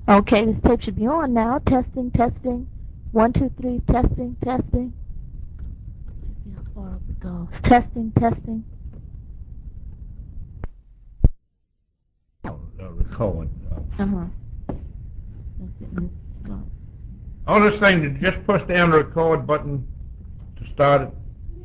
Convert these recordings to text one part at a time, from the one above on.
Okay, this tape should be on now. Testing, testing. 1, 2, 3, testing, testing. Let's see how far up it goes. Testing, testing. Record. Uh-huh. Let's see, let's start. On this thing, just push down the record button to start it.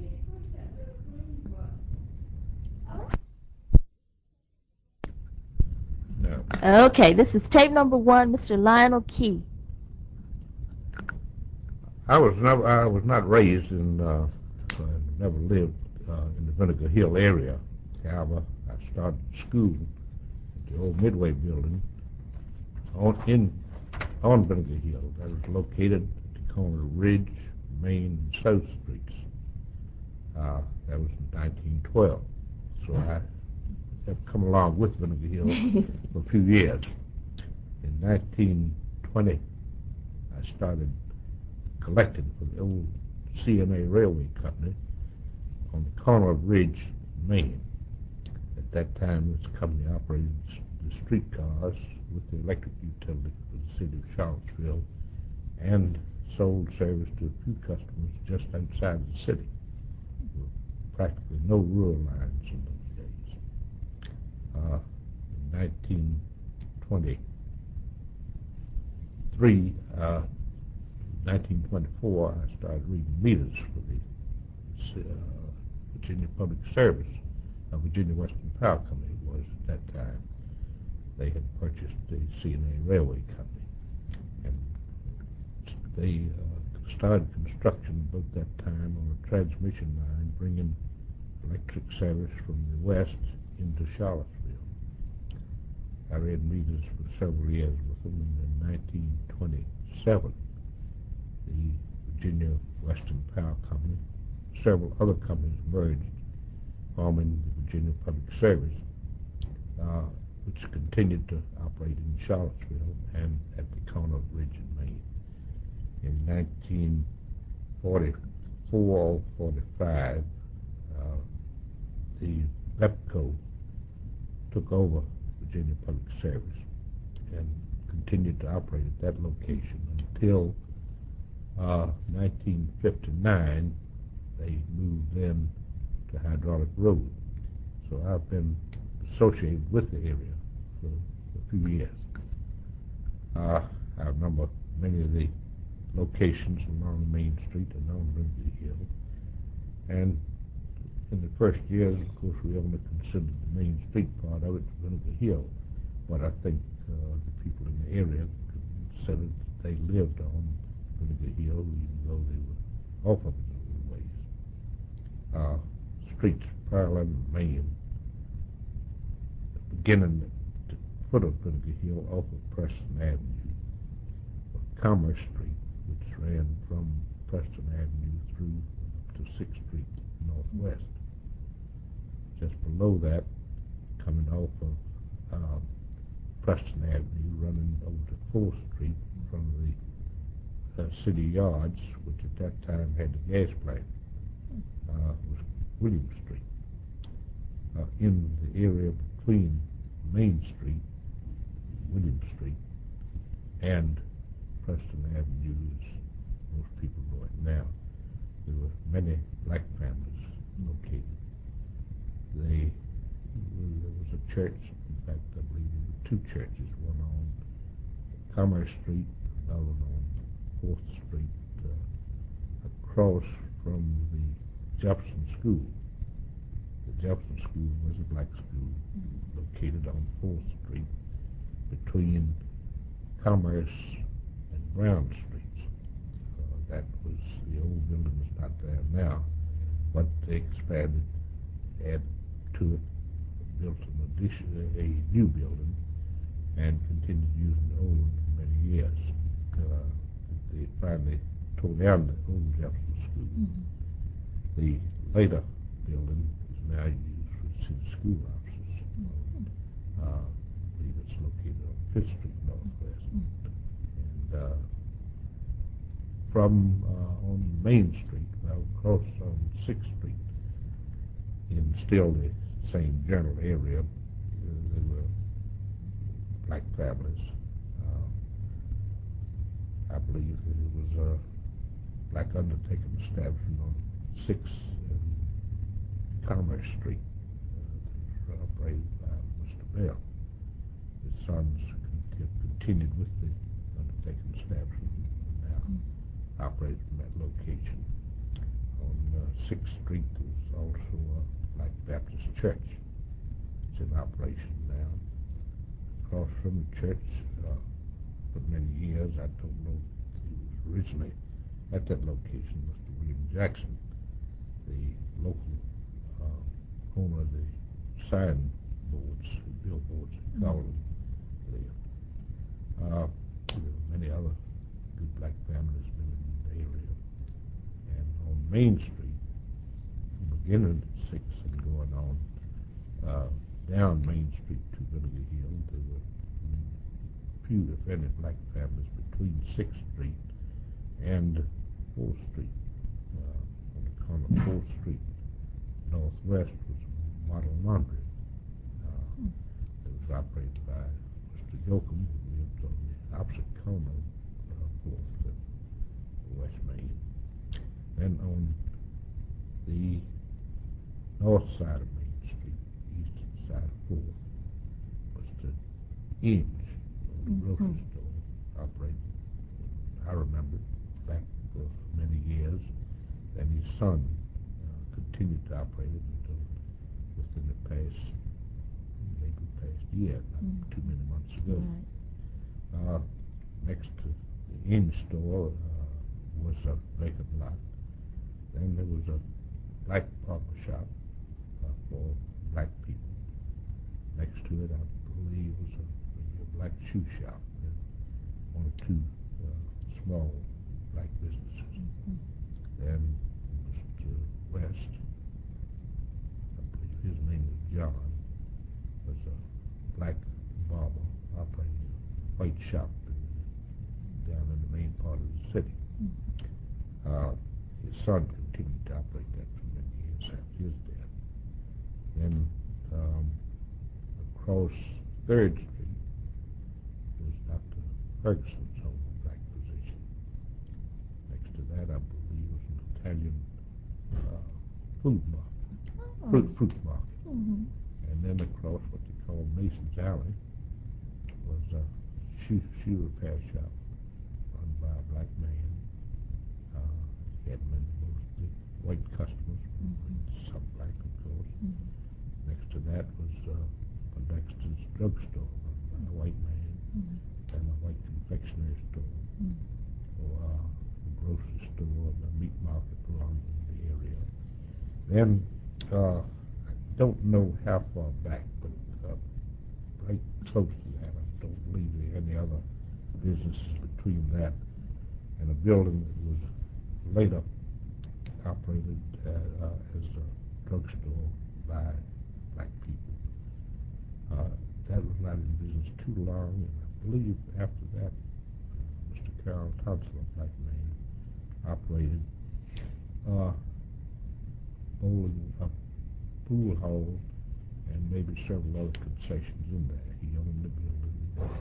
No. Okay, this is tape number 1, Mr. Lionel Key. I was not raised in, never lived in the Vinegar Hill area. However, I started school at the old Midway building on Vinegar Hill. That was located at the corner of Ridge, Main, and South Streets. That was in 1912. So I have come along with Vinegar Hill for a few years. In 1920, I started collecting for the old CNA Railway Company on the corner of Ridge, Maine. At that time, this company operated the streetcars with the electric utility for the city of Charlottesville and sold service to a few customers just outside the city. There were practically no rural lines in those days. In 1924, I started reading meters for the Virginia Public Service. Virginia Western Power Company was at that time. They had purchased the CNA Railway Company, and they started construction about that time on a transmission line bringing electric service from the west into Charlottesville. I read meters for several years with them, and in 1927, the Virginia Western Power Company, several other companies merged, forming the Virginia Public Service, which continued to operate in Charlottesville and at the corner of Ridge and Main. In 1944-45, the BEPCO took over Virginia Public Service and continued to operate at that location until 1959. They moved then to Hydraulic Road. So I've been associated with the area for a few years. I remember many of the locations along Main Street and on Vinegar Hill. And in the first years, of course, we only considered the Main Street part of it Vinegar Hill. But I think the people in the area considered that they lived on Vinegar Hill, even though they were off of it in a ways. Streets parallel to Main, beginning at the foot of Vinegar Hill off of Preston Avenue, or Commerce Street, which ran from Preston Avenue through up to 6th Street northwest. Just below that, coming off of Preston Avenue, running over to 4th Street in front of the city yards, which at that time had the gas plant, was William Street. In the area between Main Street, William Street, and Preston Avenue, as most people know it now, there were many black families located. There was a church. In fact, I believe there were two churches, one on Commerce Street, another one on 4th Street, across from the Jefferson School. The Jefferson School was a black school located on 4th Street between Commerce and Brown Streets. That was the old building that's not there now, but they expanded, added to it, built a new building, and continued using the old one for many years. They finally tore down the old Jefferson School. The later building is now used for city school offices. I believe it's located on 5th Street Northwest. And from on Main Street, well, across on 6th Street, in still the same general area, there were black families. I believe that it was a black undertaking establishment on 6th and Commerce Street that was operated by Mr. Bell. His sons continued with the undertaking establishment and now operated from that location. On 6th Street there was also a Black Baptist Church. It's in operation now. Across from the church for many years, I don't know if he was originally at that location, Mr. William Jackson, the local owner of the sign boards, billboards, they call them. There were many other good black families living in the area. And on Main Street, beginning at 6th and going on down Main Street to Vinegar Hill, there were few, if any, black families between 6th Street and 4th Street. On the corner of 4th Street Northwest was Model Laundry. It was operated by Mr. Yoakum, who lived on the opposite corner of 4th and West Main. Then on the north side of Main Street, eastern side of 4th, was the Inge, the grocery store, operated, I remember, back for many years. And his son continued to operate it until within the past year, not too many months ago. Right. Next to the Inge store was a vacant lot. Then there was a black barber shop for black people. Next to it, I believe, was a black shoe shop and one or two small black businesses. Then Mr. West, I believe his name was John, was a black barber operating a white shop down in the main part of the city. His son continued to operate that for many years after his death. Then across 3rd Street was Dr. Ferguson's home black position. Next to that, I believe, was an Italian food market, fruit market. And then across what they call Mason's Alley was a shoe repair shop run by a black man. He had mostly white customers, some black, of course. Next to that was Dexter's drugstore run by a white man, and a white confectionery store, a grocery store, and a meat market belonging in the area. Then I don't know how far back, but right close to that, I don't believe there are any other businesses between that and a building that was later operated as a drugstore by black people. That was not in business too long, and I believe after that, Mr. Carroll Thompson, a black man, operated pool hall and maybe several other concessions in there. He owned the building,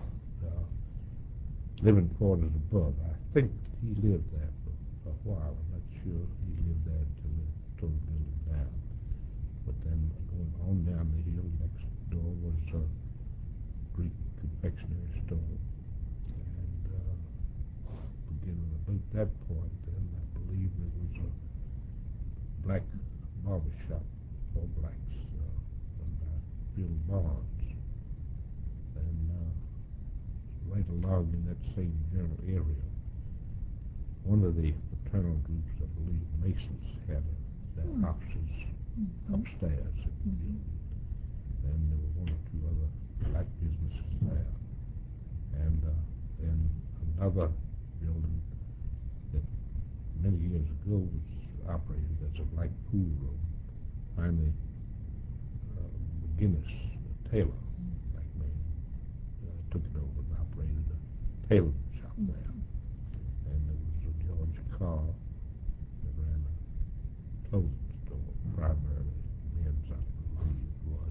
living quarters above. I think he lived there for a while. I'm not sure he lived there until they tore the building down. But then going on down the hill, next door was a Greek confectionery store. And beginning about that point, then I believe there was a black barber shop for blacks run by Bill Barnes. And right along in that same general area, one of the fraternal groups, I believe Masons, had their offices upstairs in the building. And there were one or two other black businesses there. And then another building that many years ago was operated as a black pool room. Finally, McGinnis, a tailor, black man, took it over and operated a tailoring shop there. And there was a George Carr that ran a clothing store, primarily men's, I believe it was.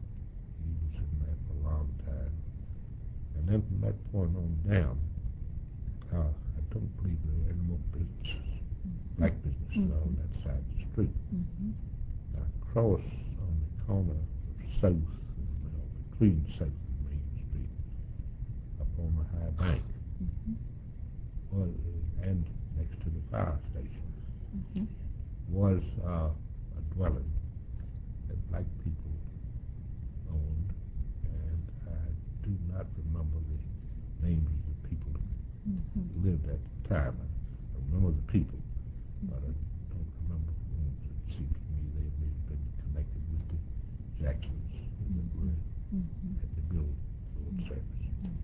He was in there for a long time. And then from that point on down, black businesses on that side of the street. Across on the corner of South, well, between South and Main Street, up on the high bank, was, and next to the fire station, was a dwelling that black people owned, and I do not remember the names of the people that lived at the time. I remember the people, but I don't remember the homes. It seems to me they may have been connected with the Jacksons that were at the Billboard service.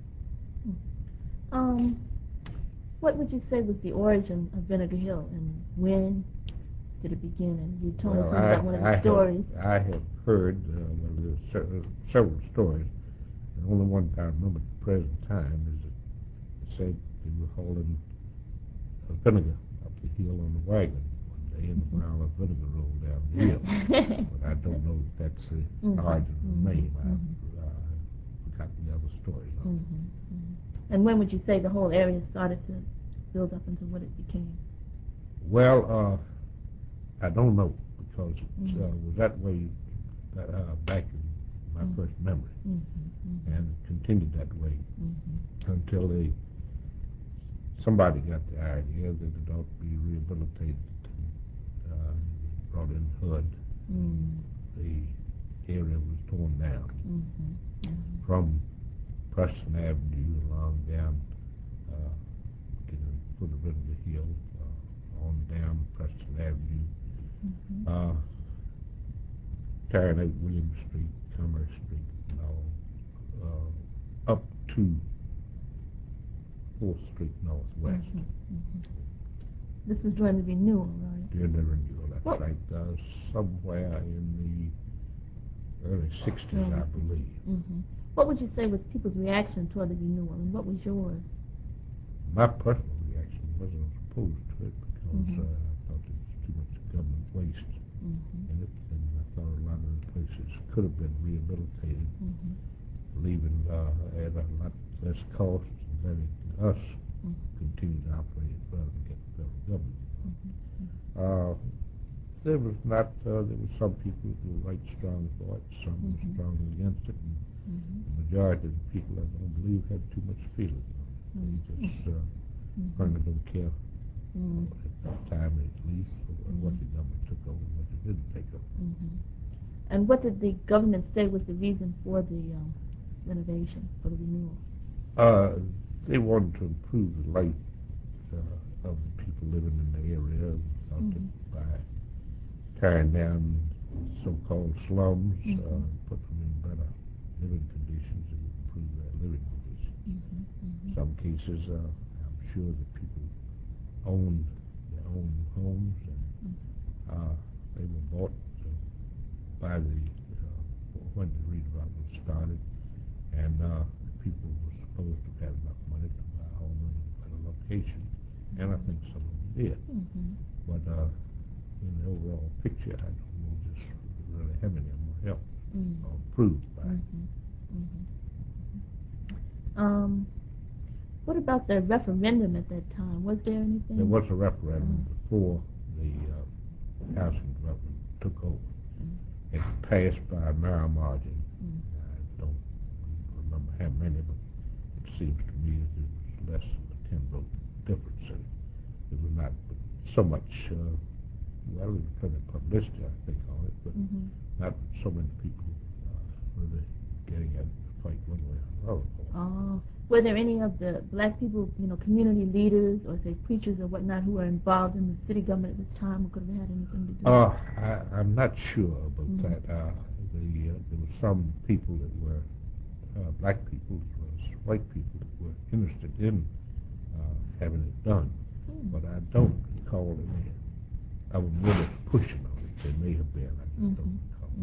What would you say was the origin of Vinegar Hill, and when did it begin? And you told us about one of the stories. I have heard, well, there's several stories. The only one I remember at the present time is that it said they were hauling vinegar up the hill on the wagon one day, and the brown of vinegar rolled down the hill. But I don't know if that's the origin of the name. I've forgotten the other stories on it. And when would you say the whole area started to build up into what it became? Well, I don't know, because it was that way back in my first memory, and it continued that way until somebody got the idea that it ought to be rehabilitated. Brought in HUD. The area was torn down from Preston Avenue along down to the foot of Vinegar Hill, on down Preston Avenue, carrying out William Street, Commerce Street, and all, up to 4th Street Northwest. This was during the renewal, right? During the renewal, that's right. Somewhere in the early 60s, I believe. What would you say was people's reaction toward the renewal, and what was yours? My personal reaction wasn't opposed to it, because I thought there was too much government waste in it, and I thought a lot of the places could have been rehabilitated, leaving at a lot less cost than letting us continue to operate rather than get the federal government. There was not. There were some people who were right strong for it, some were strongly against it, and the majority of the people, I don't believe, had too much feeling on it. They just kind of don't care, at that time at least, what the government took over and what it didn't take over. And what did the government say was the reason for the renovation, for the renewal? They wanted to improve the life of the people living in the area. Thought that by tearing down so-called slums, put them in better living conditions, it would improve their living conditions. In some cases, I'm sure that people owned their own homes, and they were bought by when the redevelopment started, and people were supposed to have enough money to buy a home in a better location, and I think some of them did. But in the overall picture, I don't know just really how many of them were helped or improved by it. What about the referendum at that time? Was there anything? There was a referendum before the housing development took over. It passed by a narrow margin. I don't remember how many, but it seems to me that there was less than a 10-vote difference in it. It was not so much, well, there was plenty of publicity, I think, on it, but not so many people really getting at it to fight one way or another. Were there any of the black people, community leaders or say preachers or whatnot, who were involved in the city government at this time, who could have had anything to do with it? I'm not sure about that. There were some people that were black people as well as white people that were interested in having it done, but I don't recall any of them really pushing on it. They may have been. I just don't recall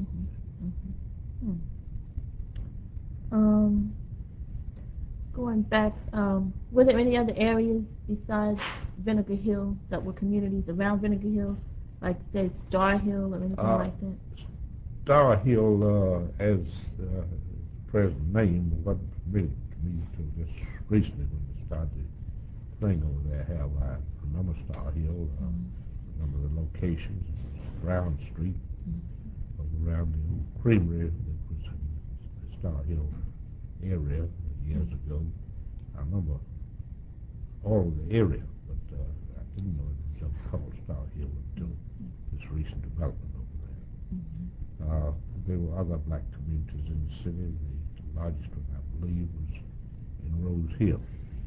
that. Going back, were there any other areas besides Vinegar Hill that were communities around Vinegar Hill, like say Star Hill or anything like that? Star Hill, as the present name, wasn't familiar to me until just recently when they started the thing over there, Hal Line number Star Hill, a number of the locations. It was Brown Street, around the old creamery that was in the Star Hill area years ago. I remember all of the area, but I didn't know it was ever called Star Hill until this recent development over there. There were other black communities in the city. The largest one, I believe, was in Rose Hill.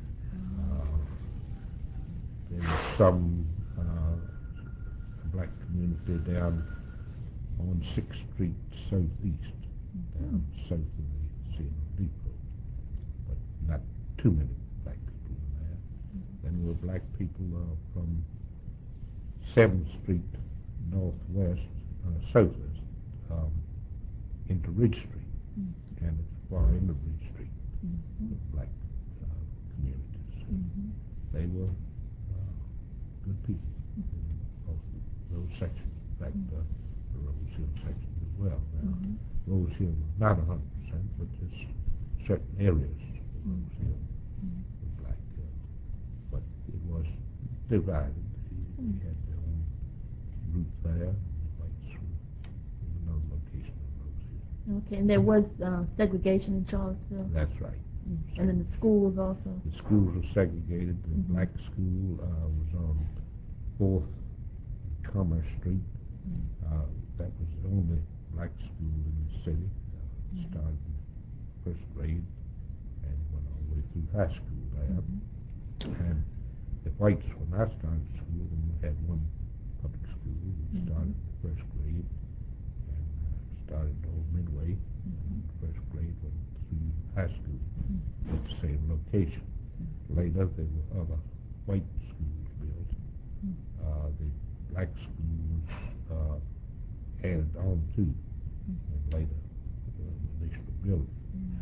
There was some black community down on 6th Street Southeast, down south of the C&O Depot, but not too many black people in there. Then there were black people from 7th Street Northwest, Southwest, into Ridge Street, and as far into Ridge Street, the black communities. They were good people in both those sections. In fact, the Rose Hill section as well. Now, Rose Hill was not 100%, but there's certain areas of Rose Hill were black, but it was divided. They had their own group there, and the whites were in another location in Rose Hill. Okay, and there was segregation in Charlottesville? That's right. And in the schools also? The schools were segregated. The black school was on 4th and Commerce Street. That was the only black school in the city. It started in first grade and went all the way through high school there. And the whites, when I started school, we had one public school. We started in the first grade and started all midway. And first grade went through high school at the same location. Later, there were other white schools built. The black school was added on to, and later the initial building.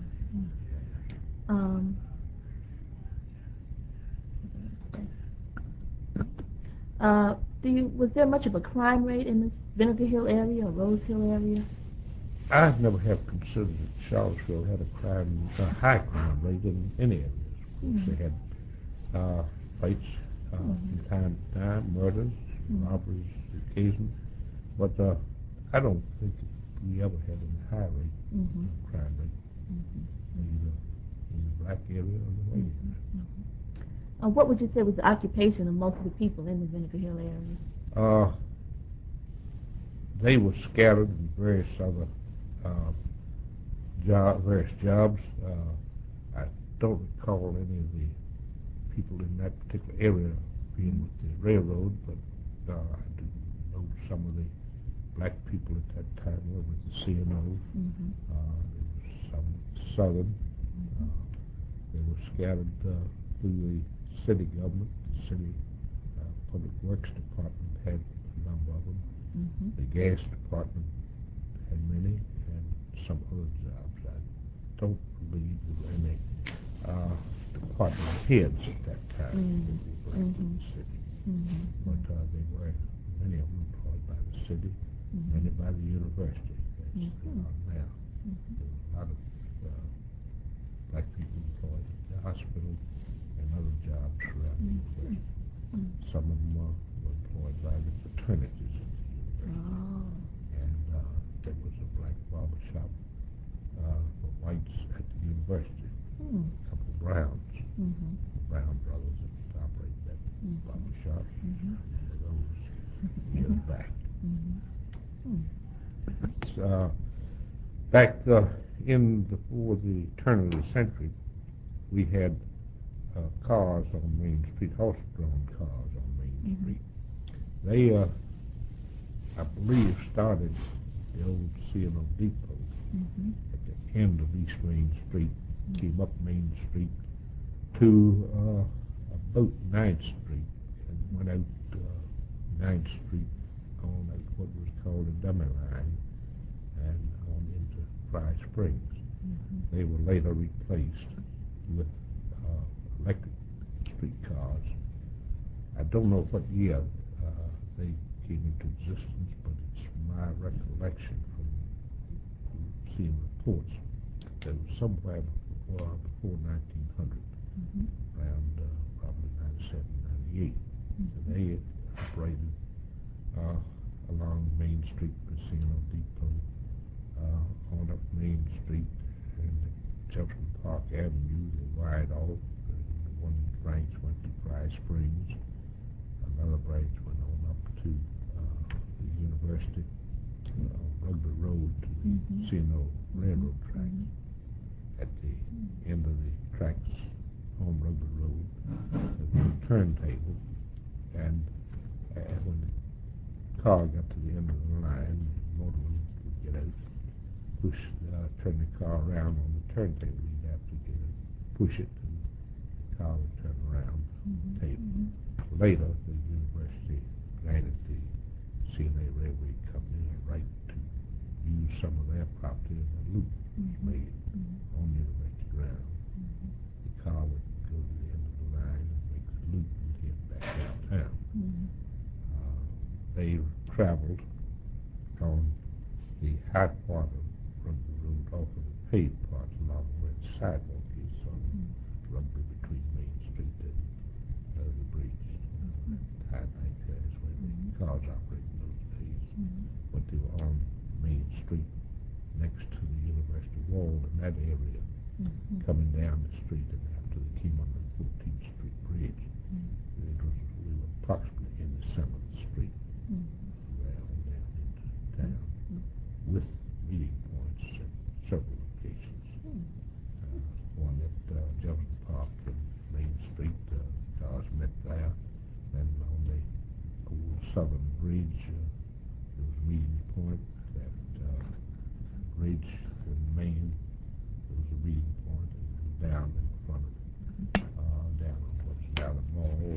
Was there much of a crime rate in this Vinegar Hill area or Rose Hill area? I never have considered that Charlottesville had a high crime rate in any areas. Of course, they had fights from time to time, murders, robberies occasionally, but I don't think we ever had a high rate, crime rate, either in the black area or the white area. What would you say was the occupation of most of the people in the Vinegar Hill area? They were scattered in various other various jobs. I don't recall any of the people in that particular area being with the railroad, but I do know some of the black people at that time were with the C&O. There was some Southern. They were scattered through the city government. The city public works department had a number of them. The gas department had many, and some other jobs. I don't believe there were any department heads at that time that were black in the city. But they were, many of them employed by the city, many by the university, as they are now. There were a lot of black people employed at the hospital and other jobs around the university. Some of them were employed by the fraternities at the university. And there was a black barber shop for whites at the university. A couple of Browns, the Brown brothers that operated that barber shop. One of those years back. Back before the turn of the century, we had cars on Main Street, horse-drawn cars on Main Street. They, I believe, started the old C&O Depot at the end of East Main Street, came up Main Street to about 9th Street, and went out 9th Street on what was called a dummy line, and on into Fry Springs. They were later replaced with electric streetcars. I don't know what year they came into existence, but it's my recollection from seeing reports that it was somewhere before 1900, around probably 97, 98. And they operated along Main Street, Casino Depot, on up Main Street and Jefferson Park Avenue. They wired off. One branch went to Dry Springs. Another branch went on up to the University on Rugby Road to the C&O Railroad tracks. At the end of the tracks on Rugby Road, there was a turntable, and when the car got to the end of the line, the motorman would get out, turn the car around on the turntable. He'd have to get it, push it, and the car would turn around on the table. Later, the university granted the C&A Railway Company a right to use some of their property, and a loop was made on university ground. The car would go to the end of the line and make the loop and head back downtown. They traveled on the high part of Rugby Road off of the paved part along where the sidewalk is on Rugby between Main Street and the bridge. High Bank is where the cars operated in those days. But they were on Main Street next to the University Wall in that area, coming down the street, and after they came on the 14th Street Bridge, we were approximately in the 7th Street, around down into town, with meeting points at several locations. One at Jefferson Park and Main Street, cars met there. Then on the old Southern Bridge, there was a meeting point. At Bridge in Maine, there was a meeting point, and down in front of down on what's now the mall,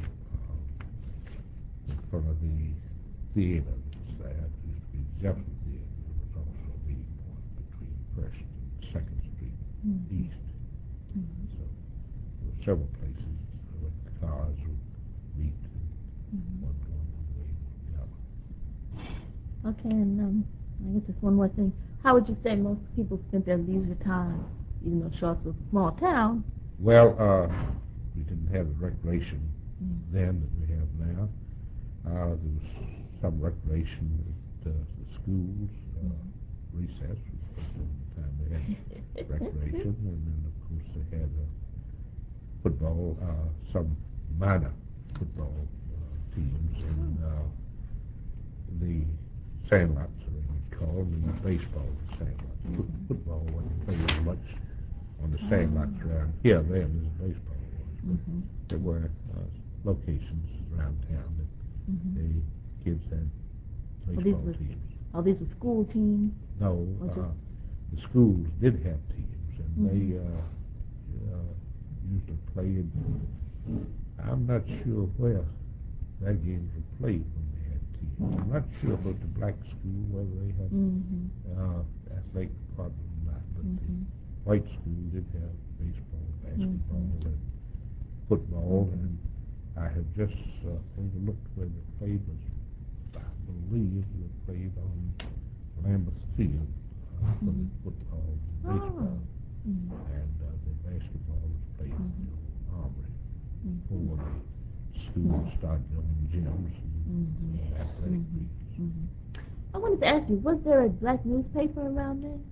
in front of the theater that's there. It used to be the Jefferson Theater. There was also a meeting point between First and Second Street East. So there were several places where the cars would meet, and one going one way, one the other. Okay, and I guess just one more thing. How would you say most people spent their leisure time, even though Charlottesville's a small town? Well, we didn't have the recreation then that we have now. There was some recreation at the schools. Recess was the only time they had recreation, and then of course they had football, some minor football teams, and the sandlots, or they would call them, and baseball the sandlots. Football wasn't played as much on the sandlots around here then as baseball was, but there were locations around town that the kids had baseball teams. Oh, these were school teams? No, the schools did have teams, and they usually played. I'm not sure where their games were played when they had teams. I'm not sure about the black school, whether they had athletic department or not, but the white school did have baseball, basketball, and football, and I have just overlooked where they played, but I believe they played on Lambeth Field for the football and baseball, and the basketball was played at the old Armory before the school started their own gyms and athletic fields. I wanted to ask you, was there a black newspaper around then?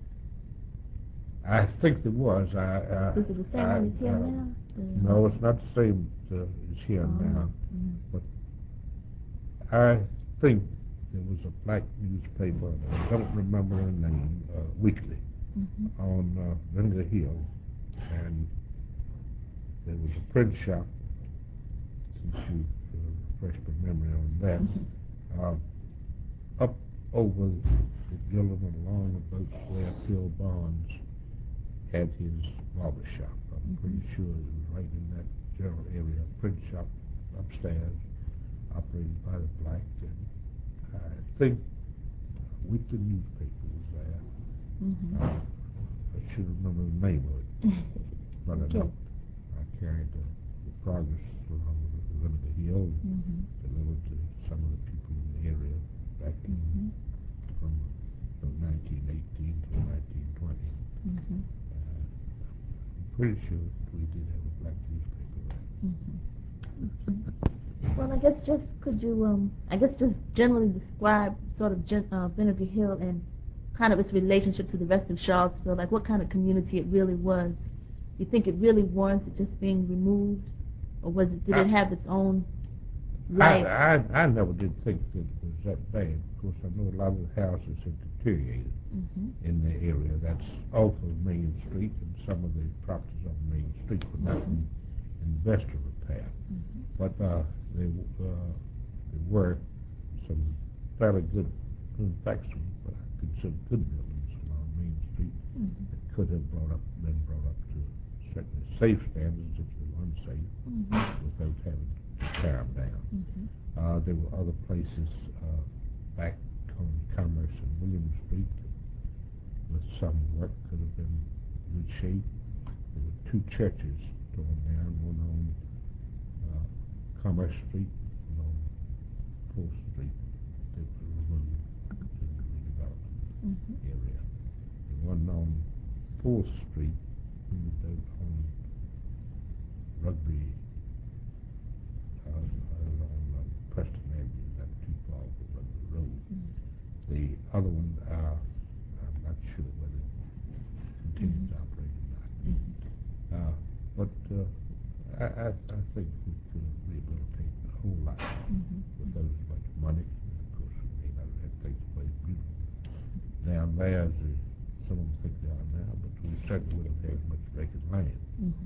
I think there was. Is it the same one as here now? No, it's not the same as here now. But I think there was a black newspaper, I don't remember the name, weekly, on Vinegar Hill, and there was a print shop, since you refreshed my memory on that, up over the Gilliman, along about where Phil Barnes had his barber shop. I'm pretty sure it was right in that general area. Print shop upstairs, operated by the black, and I think weekly newspaper was there. I should remember the name of it, but I don't. I carried the progress along with Vinegar Hill and delivered to some of the people in the area back in from 1918 to 1920. I'm pretty sure we did have a black newspaper there. Well, I I guess just could you I guess just generally describe sort of Vinegar Hill and kind of its relationship to the rest of Charlottesville, like what kind of community it really was. You think it really warranted just being removed, or did it have its own life? I never did think that it was that bad. Of course, I know a lot of the houses have deteriorated in the area. That's off of Main Street, and some of the properties on Main Street were not in the best of repair. But there were some fairly good, in fact, some what I consider good buildings along Main Street that could have been brought up to certainly safe standards if they were unsafe without having to tear them down. There were other places back on Commerce and William Street that with some work could have been in good shape. There were two churches torn down, one on Commerce Street and on 4th Street that were removed to the redevelopment area. The one on 4th Street moved out on Rugby, on Preston Avenue, not too far from Rugby Road. The other one, I'm not sure whether it continues to operate or not. But I think we could have rehabilitated a whole lot without as much money. And of course, we may not have had things quite beautiful down there as some of them think they are now, but we certainly would have had much vacant land.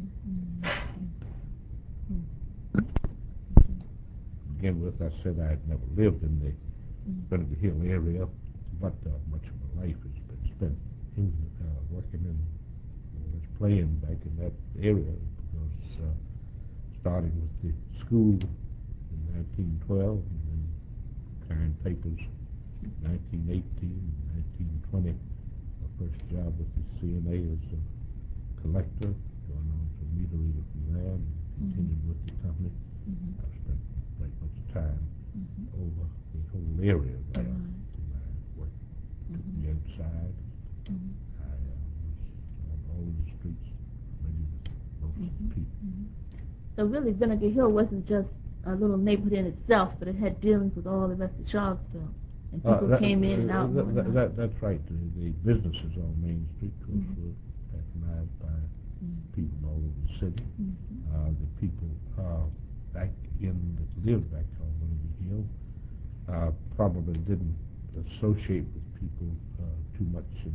To begin with, I said I had never lived in the Vinegar Hill area, but much of my life has been spent in working in, playing back in that area, because starting with the school in 1912 and then carrying papers in 1918 and 1920. My first job with the CNA as a collector, going on to meter reader from there and continued with the company. I've spent quite much time over the whole area there. My work took me outside. I was on all the streets, familiar with most of the people. So really, Vinegar Hill wasn't just a little neighborhood in itself, but it had dealings with all the rest of Charlottesville. And people came in and out. That's right. The businesses on Main Street, of course, were patronized by people all over the city. The people back that lived back on Vinegar Hill probably didn't associate with people too much in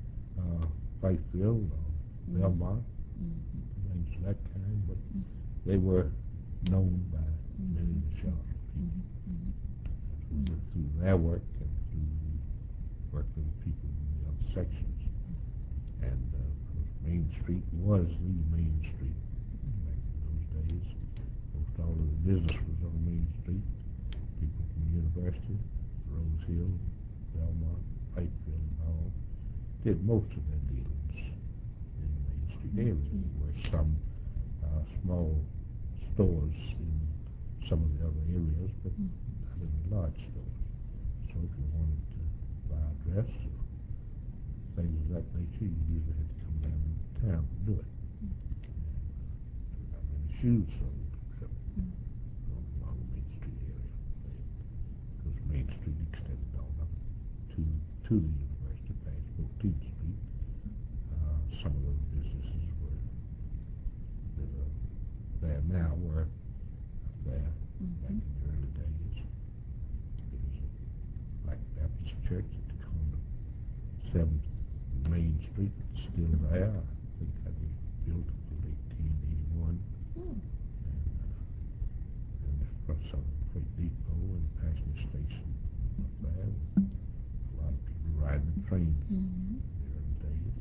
Fifeville or Belmont, things of that kind, but they were known by many of the Charlotte people. Through their work and through the work of the people in the other sections. And of course, Main Street was the Main Street back in those days. Most all of the business was on Main Street. People from the university, Rose Hill, Belmont, Pikeville, and all did most of their dealings in the Main Street area. There were some small stores in some of the other areas, but not in the large stores. So if you wanted to buy a dress or things of that nature, you usually had to come down to town to do it. And not many shoes sold except along the Main Street area. Because Main Street extended on up to the university past 14th Street. Some of those businesses that are there now were up there back in the early days. There was a Black Baptist church at the corner of 7th Main Street that's still there. I think that was built in 1881. And there's some Freight Depot and passenger station up there. A lot of people riding the trains in the early days.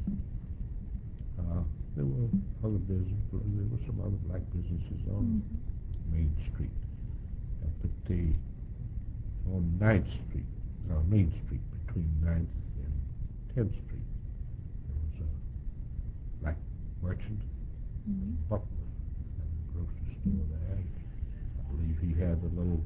There were other businesses, but there were some other black businesses on Main Street. Up at on 9th Street, Main Street, between 9th and 10th Street, there was a black merchant, Buckler, had a grocery store there. I believe he had a little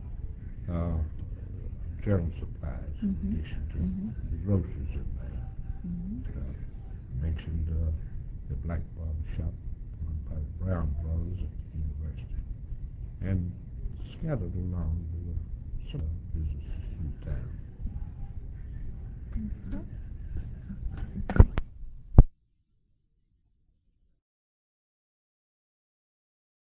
general supplies in addition to the groceries in there. I mentioned the black barber shop run by the Brown brothers at the university. And scattered along the businesses in town.